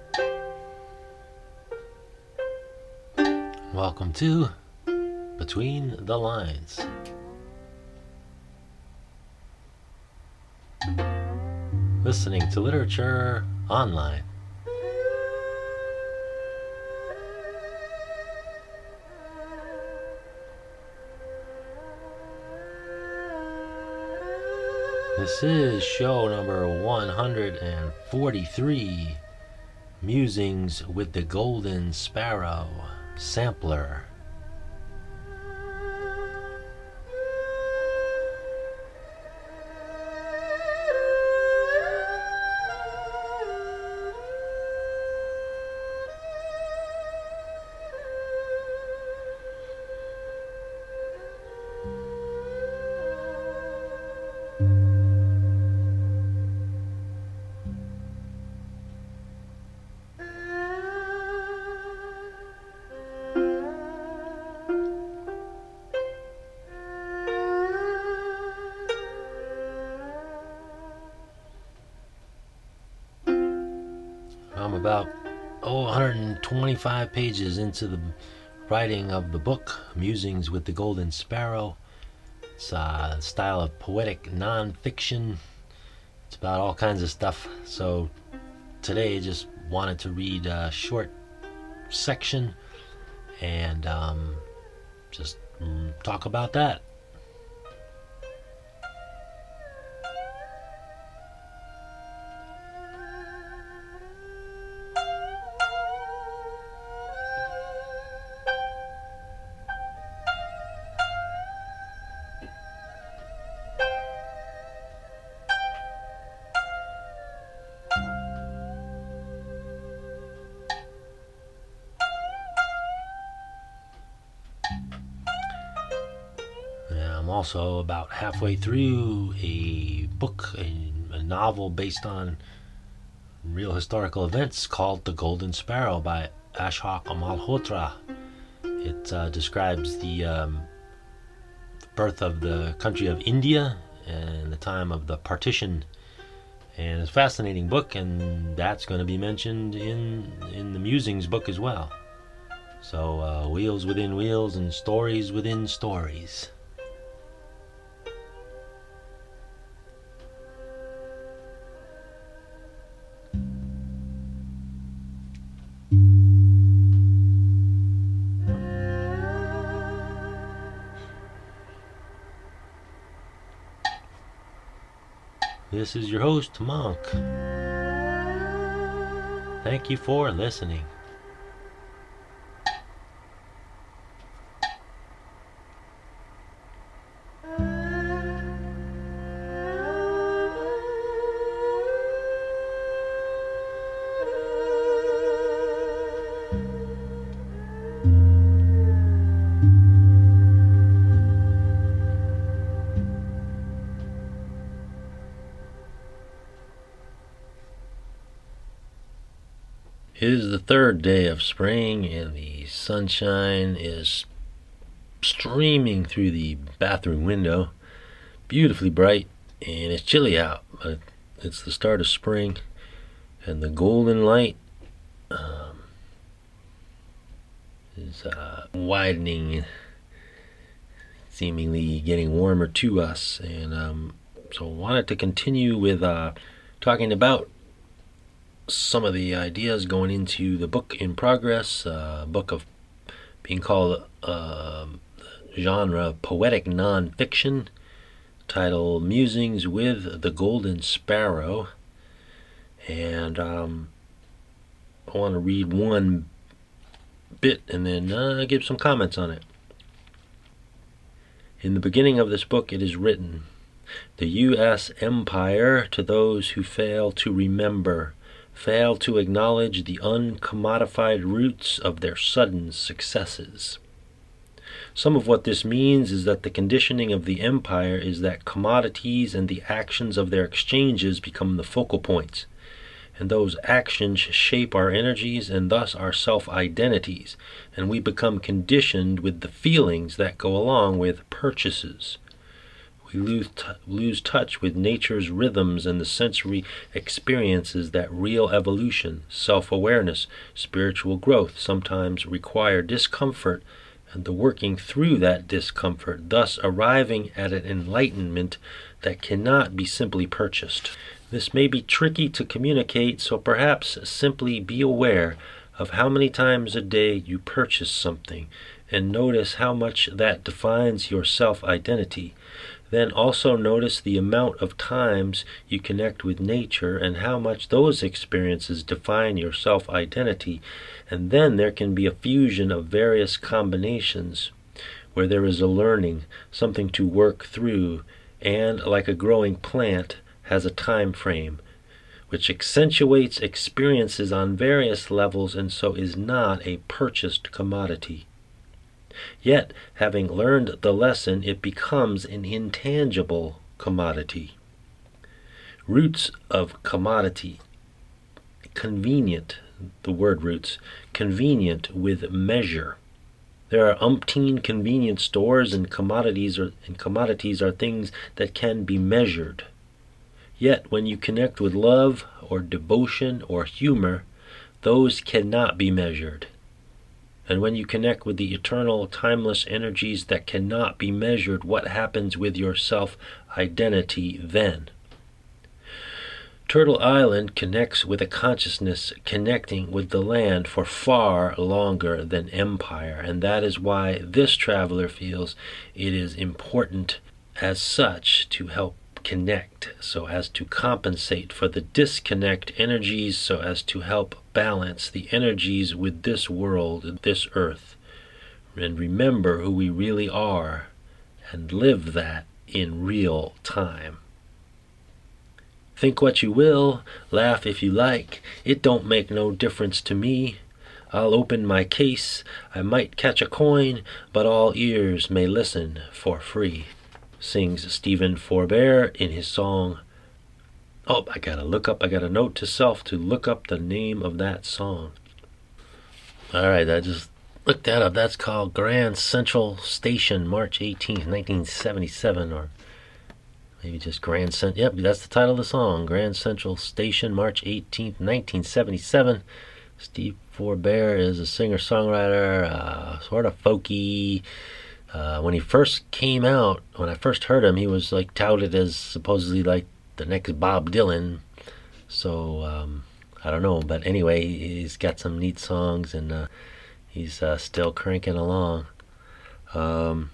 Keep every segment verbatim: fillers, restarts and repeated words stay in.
Welcome to Between the Lines. Listening to literature online. This is show number one hundred forty-three, Musings with the Golden Sparrow Sampler. I'm about oh, one hundred twenty-five pages into the writing of the book, Musings with the Golden Sparrow. It's a style of poetic non-fiction. It's about all kinds of stuff. So today I just wanted to read a short section and um, just mm, talk about that. I'm also about halfway through a book, a, a novel based on real historical events called The Golden Sparrow by Ashok Malhotra. It uh, describes the, um, the birth of the country of India and the time of the partition. And it's a fascinating book, and that's going to be mentioned in, in the Musings book as well. So uh, wheels within wheels and stories within stories. This is your host, Monk. Thank you for listening. It is the third day of spring, and the sunshine is streaming through the bathroom window, beautifully bright, and it's chilly out, but it's the start of spring, and the golden light um, is uh, widening, seemingly getting warmer to us, and um, so I wanted to continue with uh, talking about some of the ideas going into the book in progress, uh, book of being called uh, genre poetic non-fiction, titled Musings with the Golden Sparrow. And um, I want to read one bit and then uh, give some comments on it. In the beginning of this book it is written, "The U S Empire, to those who fail to remember, fail to acknowledge the uncommodified roots of their sudden successes." Some of what this means is that the conditioning of the empire is that commodities and the actions of their exchanges become the focal points, and those actions shape our energies and thus our self-identities, and we become conditioned with the feelings that go along with purchases. We lose, t- lose touch with nature's rhythms and the sensory experiences that real evolution, self-awareness, spiritual growth sometimes require discomfort and the working through that discomfort, thus arriving at an enlightenment that cannot be simply purchased. This may be tricky to communicate, so perhaps simply be aware of how many times a day you purchase something and notice how much that defines your self-identity. Then also notice the amount of times you connect with nature and how much those experiences define your self-identity. And then there can be a fusion of various combinations where there is a learning, something to work through, and like a growing plant has a time frame, which accentuates experiences on various levels and so is not a purchased commodity. Yet, having learned the lesson, it becomes an intangible commodity. Roots of commodity. Convenient, the word roots, convenient with measure. There are umpteen convenience stores, and commodities are, and commodities are things that can be measured. Yet, when you connect with love or devotion or humor, those cannot be measured. And when you connect with the eternal, timeless energies that cannot be measured, what happens with your self-identity then? Turtle Island connects with a consciousness connecting with the land for far longer than empire, and that is why this traveler feels it is important as such to help connect, so as to compensate for the disconnect energies, so as to help balance the energies with this world, this earth, and remember who we really are and live that in real time. Think what you will, laugh if you like, it don't make no difference to me. I'll open my case, I might catch a coin, but all ears may listen for free. Sings Stephen Forbert in his song. Oh, I gotta look up, I got a note to self to look up the name of that song. Alright, I just looked that up. That's called Grand Central Station, March eighteenth, nineteen seventy-seven, or maybe just Grand Central. Yep, that's the title of the song. Grand Central Station, March eighteenth, nineteen seventy-seven. Steve Forbert is a singer-songwriter, uh, sort of folky. Uh, when he first came out, when I first heard him, he was like touted as supposedly like the next Bob Dylan. So um, I don't know, but anyway, he's got some neat songs, and uh, he's uh, still cranking along. Um,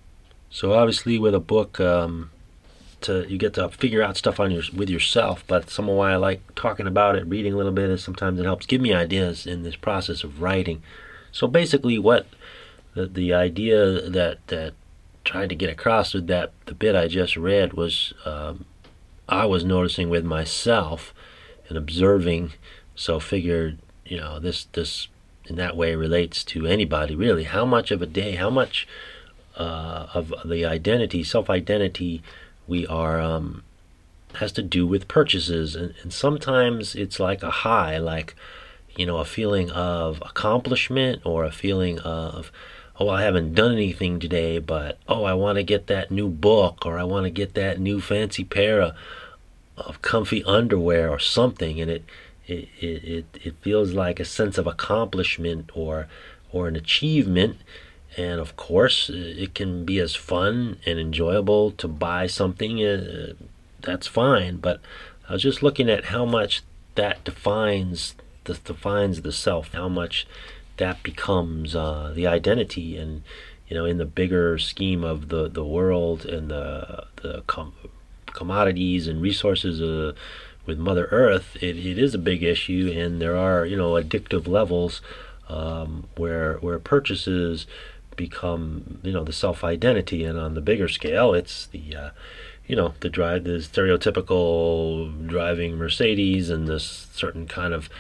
so obviously, with a book, um, to you get to figure out stuff on your with yourself. But some of why I like talking about it, reading a little bit, is sometimes it helps give me ideas in this process of writing. So basically, what The, the idea that that trying to get across with that the bit I just read was um, I was noticing with myself and observing, so figured, you know, this this in that way relates to anybody really. How much of a day, how much uh, of the identity, self-identity we are um, has to do with purchases, and, and sometimes it's like a high, like, you know, a feeling of accomplishment or a feeling of, oh, I haven't done anything today, but, oh, I want to get that new book, or I want to get that new fancy pair of, of comfy underwear or something, and it, it it it it feels like a sense of accomplishment or or an achievement. And of course, it can be as fun and enjoyable to buy something. Uh, that's fine, but I was just looking at how much that defines the defines the self, how much that becomes uh, the identity, and you know, in the bigger scheme of the, the world and the the com- commodities and resources uh, with Mother Earth, it, it is a big issue, and there are, you know, addictive levels um, where where purchases become, you know, the self-identity, and on the bigger scale, it's the uh, you know, the drive, the stereotypical driving Mercedes and this certain kind of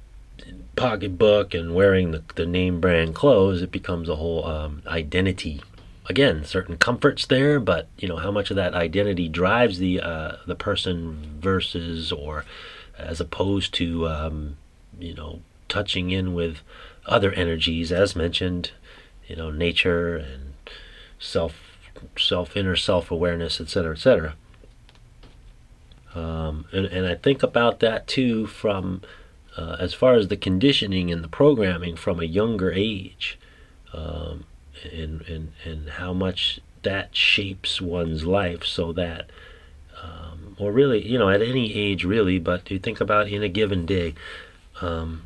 pocketbook and wearing the, the name brand clothes. It becomes a whole um, identity. Again, certain comforts there, but you know, how much of that identity drives the uh, the person versus, or as opposed to um, you know, touching in with other energies, as mentioned, you know, nature and self self inner self-awareness, et cetera, et cetera. Um, and, and I think about that too from uh, as far as the conditioning and the programming from a younger age, um, and, and, and how much that shapes one's life, so that, um, or really, you know, at any age really, but you think about in a given day, um,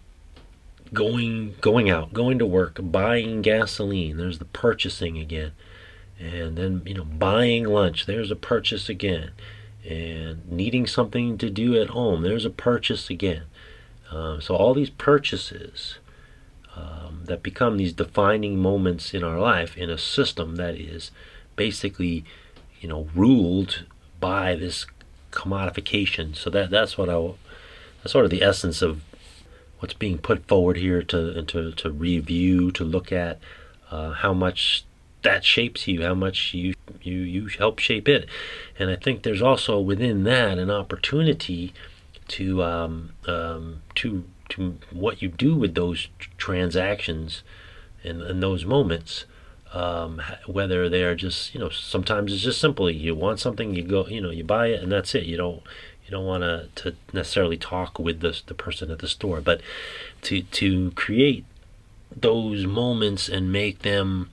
going going out, going to work, buying gasoline, there's the purchasing again. And then, you know, buying lunch, there's a purchase again. And needing something to do at home, there's a purchase again. Um, so all these purchases um, that become these defining moments in our life in a system that is basically, you know, ruled by this commodification. So that that's what I, that's sort of the essence of what's being put forward here to to to review, to look at uh, how much that shapes you, how much you you you help shape it. And I think there's also within that an opportunity to um, um, to to what you do with those transactions and, and those moments. Um, whether they are just, you know, sometimes it's just simply you want something, you go, you know, you buy it, and that's it. You don't you don't want to to necessarily talk with the the person at the store, but to to create those moments and make them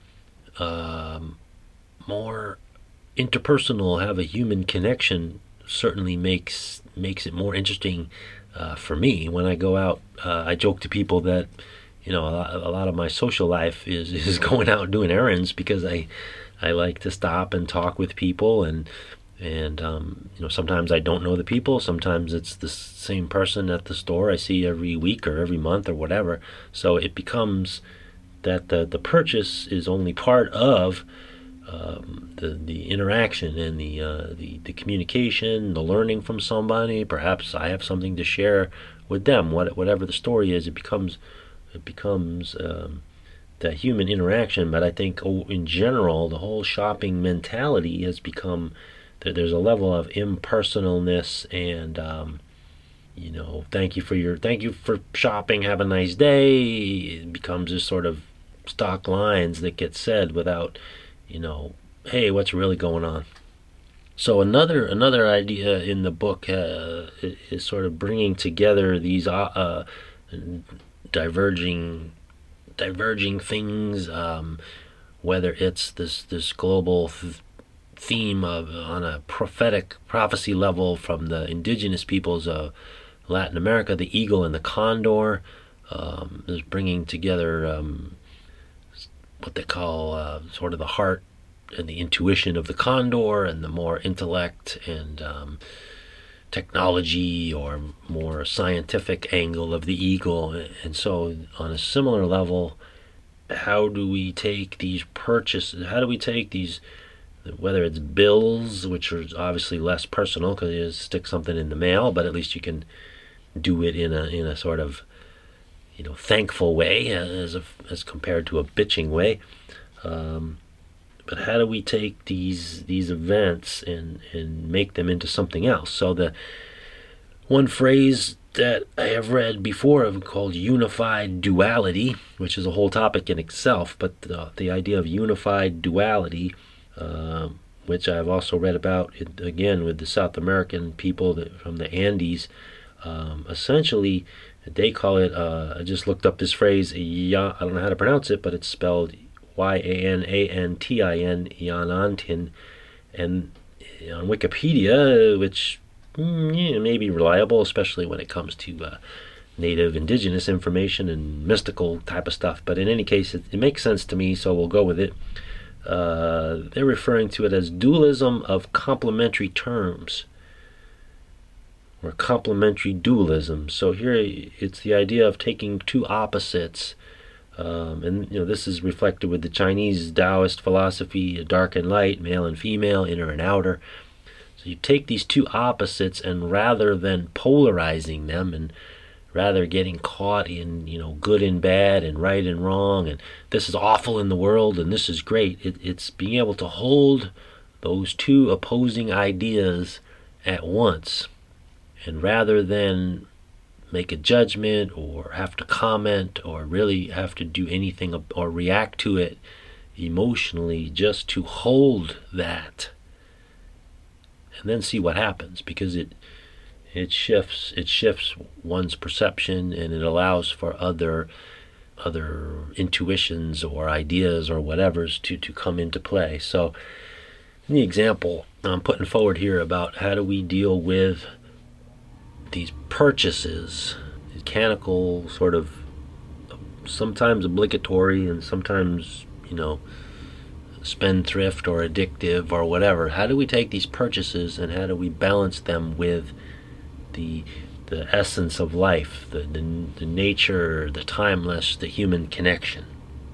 um, more interpersonal, have a human connection, certainly makes makes it more interesting uh, for me when I go out. Uh, I joke to people that, you know, a lot, a lot of my social life is, is going out and doing errands, because I I like to stop and talk with people, and and um, you know, sometimes I don't know the people, sometimes it's the same person at the store I see every week or every month or whatever. So it becomes that the the purchase is only part of um, the the interaction and the uh, the the communication, the learning from somebody. Perhaps I have something to share with them. What whatever the story is, it becomes it becomes um, that human interaction. But I think, oh, in general, the whole shopping mentality has become that there's a level of impersonalness, and um, you know, thank you for your thank you for shopping, have a nice day. It becomes this sort of stock lines that get said without, you know, hey, what's really going on? So another another idea in the book uh, is sort of bringing together these uh, diverging diverging things, um, whether it's this this global th- theme of on a prophetic prophecy level from the indigenous peoples of Latin America, the eagle and the condor, um, is bringing together um, what they call uh, sort of the heart and the intuition of the condor, and the more intellect and um, technology or more scientific angle of the eagle. And so on a similar level, how do we take these purchases, how do we take these, whether it's bills, which are obviously less personal because you just stick something in the mail, but at least you can do it in a in a sort of, you know, thankful way, as a, as compared to a bitching way. Um, but how do we take these these events and and make them into something else? So the one phrase that I have read before of called unified duality, which is a whole topic in itself, but the, the idea of unified duality, uh, which I've also read about it, again with the South American people that, from the Andes. Um, essentially, they call it, uh, I just looked up this phrase, ya, I don't know how to pronounce it, but it's spelled Y A N A N T I N, Yanantin. And on Wikipedia, which mm, yeah, may be reliable, especially when it comes to uh, native indigenous information and mystical type of stuff. But in any case, it, it makes sense to me, so we'll go with it. Uh, they're referring to it as dualism of complementary terms, or complementary dualism. So here it's the idea of taking two opposites, um, and you know, this is reflected with the Chinese Taoist philosophy, dark and light, male and female, inner and outer. So you take these two opposites, and rather than polarizing them and rather getting caught in, you know, good and bad and right and wrong and this is awful in the world and this is great, it, it's being able to hold those two opposing ideas at once. And rather than make a judgment or have to comment or really have to do anything or react to it emotionally just to hold that and then see what happens, because it it shifts it shifts one's perception, and it allows for other other intuitions or ideas or whatever's to to come into play. So the example I'm putting forward here about how do we deal with these purchases, mechanical, sort of sometimes obligatory and sometimes, you know, spendthrift or addictive or whatever. How do we take these purchases and how do we balance them with the the essence of life, the, the, the nature, the timeless, the human connection?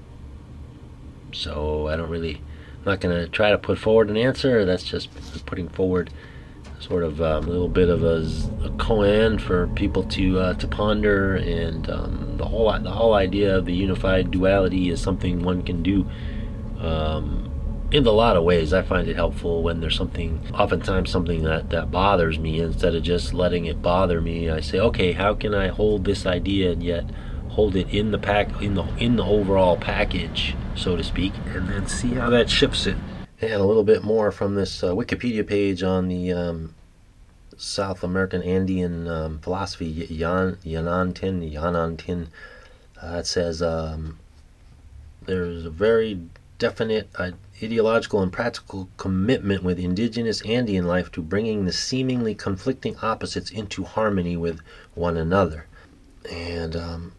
So I don't really, I'm not going to try to put forward an answer. That's just putting forward sort of um, a little bit of a, a koan for people to uh, to ponder, and um, the whole the whole idea of the unified duality is something one can do um, in a lot of ways. I find it helpful when there's something, oftentimes something that, that bothers me. Instead of just letting it bother me, I say, okay, how can I hold this idea and yet hold it in the pack in the in the overall package, so to speak, and then see how that shifts it. And a little bit more from this uh, Wikipedia page on the um, South American Andean um, philosophy, Yan, Yanantin, Yanantin. Uh, it says um, there's a very definite uh, ideological and practical commitment with indigenous Andean life to bringing the seemingly conflicting opposites into harmony with one another. And um,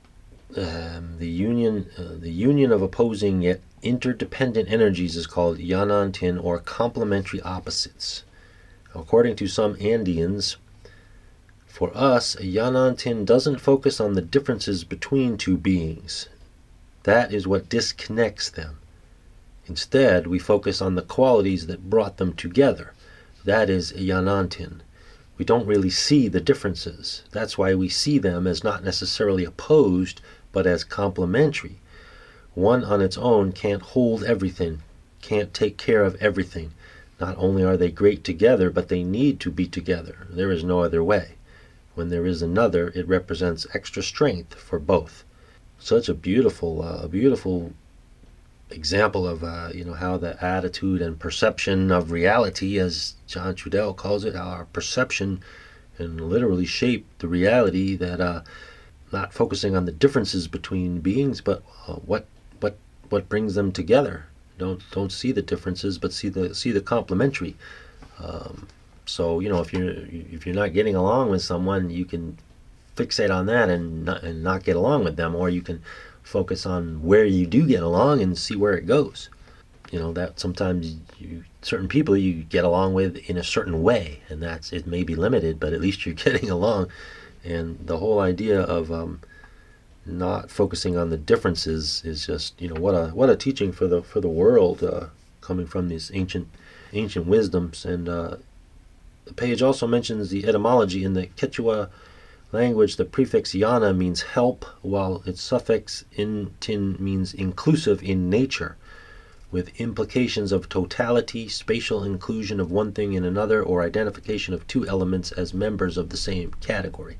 um, the union, uh, the union of opposing yet interdependent energies is called Yanantin, or complementary opposites. According to some Andeans, for us, a Yanantin doesn't focus on the differences between two beings. That is what disconnects them. Instead, we focus on the qualities that brought them together. That is a Yanantin. We don't really see the differences. That's why we see them as not necessarily opposed, but as complementary. One on its own can't hold everything, can't take care of everything. Not only are they great together, but they need to be together. There is no other way. When there is another, it represents extra strength for both. Such a beautiful, uh, beautiful example of uh, you know, how the attitude and perception of reality, as John Trudell calls it, how our perception can literally shape the reality, that uh, not focusing on the differences between beings, but uh, what what what brings them together. Don't don't see the differences, but see the see the complementary. Um, so you know, if you're if you're not getting along with someone, you can fixate on that and not, and not get along with them, or you can focus on where you do get along and see where it goes. You know, that sometimes you, certain people you get along with in a certain way, and that's, it may be limited, but at least you're getting along. And the whole idea of um, not focusing on the differences is just, you know, what a what a teaching for the for the world, uh, coming from these ancient ancient wisdoms. And uh, the page also mentions the etymology. In the Quechua language, the prefix yana means help, while its suffix intin means inclusive in nature, with implications of totality, spatial inclusion of one thing in another, or identification of two elements as members of the same category.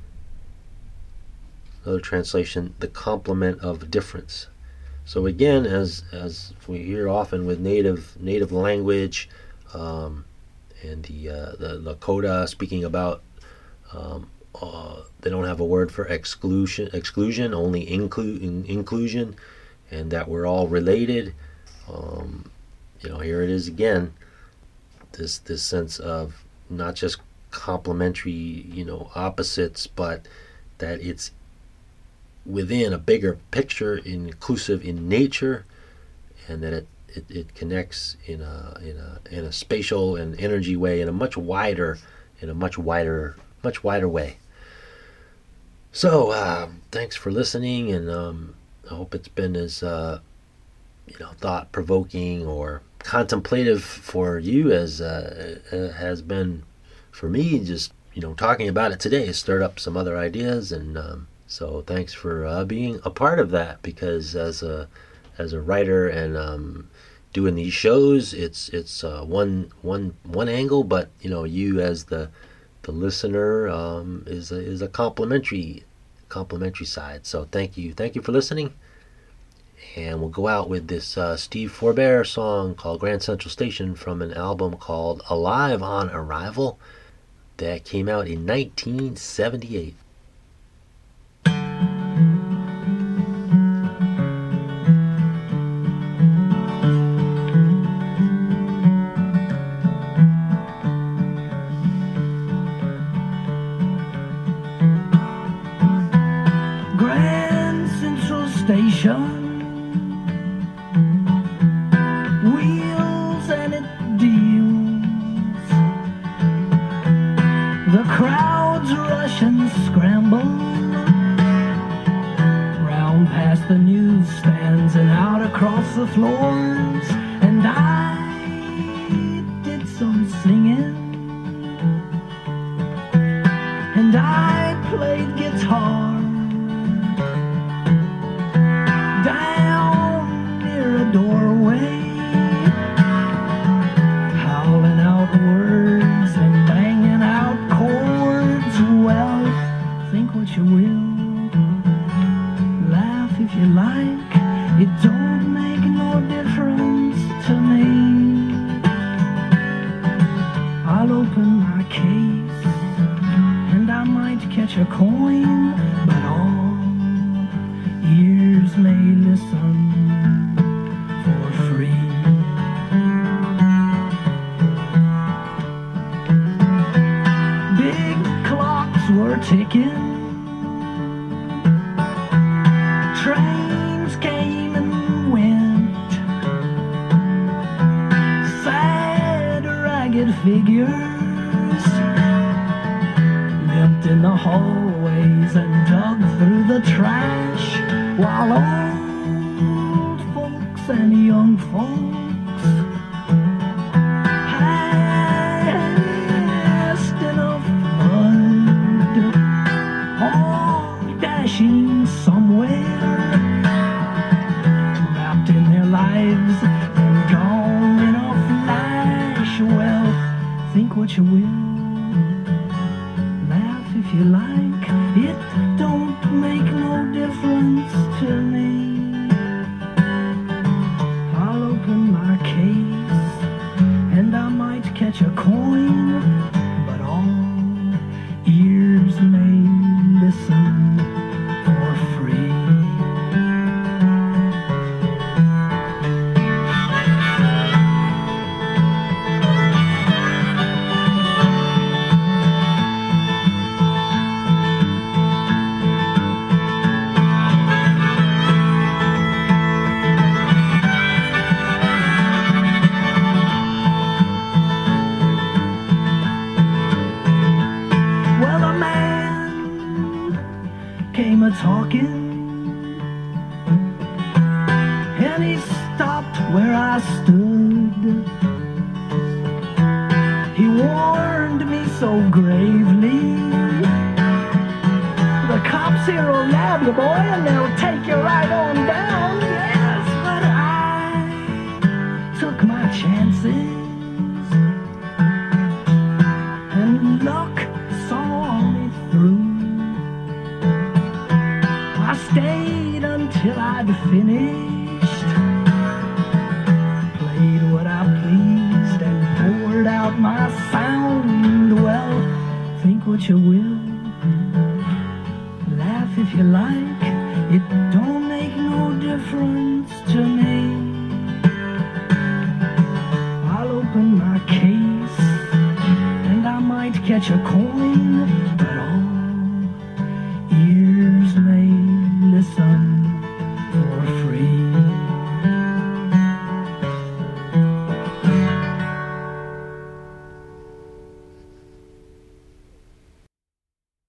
Another translation, the complement of difference. So again, as as we hear often with native native language, um, and the uh, the Lakota speaking about, um, uh, they don't have a word for exclusion, exclusion, only inclu- in, inclusion, and that we're all related. Um, you know, here it is again. This this sense of not just complementary, you know, opposites, but that it's within a bigger picture, inclusive in nature, and that it, it, it connects in a in a in a spatial and energy way, in a much wider in a much wider much wider way. So uh, thanks for listening, and um, I hope it's been as uh, you know, thought provoking or contemplative for you as uh, it has been for me. Just, you know, talking about it today has stirred up some other ideas, and um, so thanks for uh, being a part of that, because as a as a writer and um, doing these shows, it's it's uh, one one one angle, but you know, you as the the listener um, is a, is a complimentary complimentary side. So thank you, thank you for listening, And we'll go out with this uh, Steve Forbert song called Grand Central Station from an album called Alive on Arrival that came out in nineteen seventy-eight. Grand Central Station, wheels and it deals. The crowds rush and scramble round past the newsstands and out across the floors. And I did some singing, and I played guitar down near a doorway, howling out words and banging out chords. Well, think what you will, laugh if you like, it don't make no difference to me. I'll open my case and I might catch a coin, but all ears may listen for free. Big clocks were ticking, trains came and went, sad ragged figures limped in the hallways and dug through the trash, while old folks and young folks passed in a flood, all dashing somewhere, wrapped in their lives and gone in a flash. Well, think what you will, laugh if you like, it don't make no difference to me. I'll open my case and I might catch a coin, but all ears may listen for free. Well, a man came a-talking, and he stopped where I stood. He warned me so gravely, the cops here will nab you, boy, and they'll take you right on down. Yes, but I took my chances, and luck saw me through. I stayed until I'd finished, played what I pleased and poured out my sound. Well, think what you will, laugh if you like, it don't make no difference to me. I'll open my case and I might catch a coin,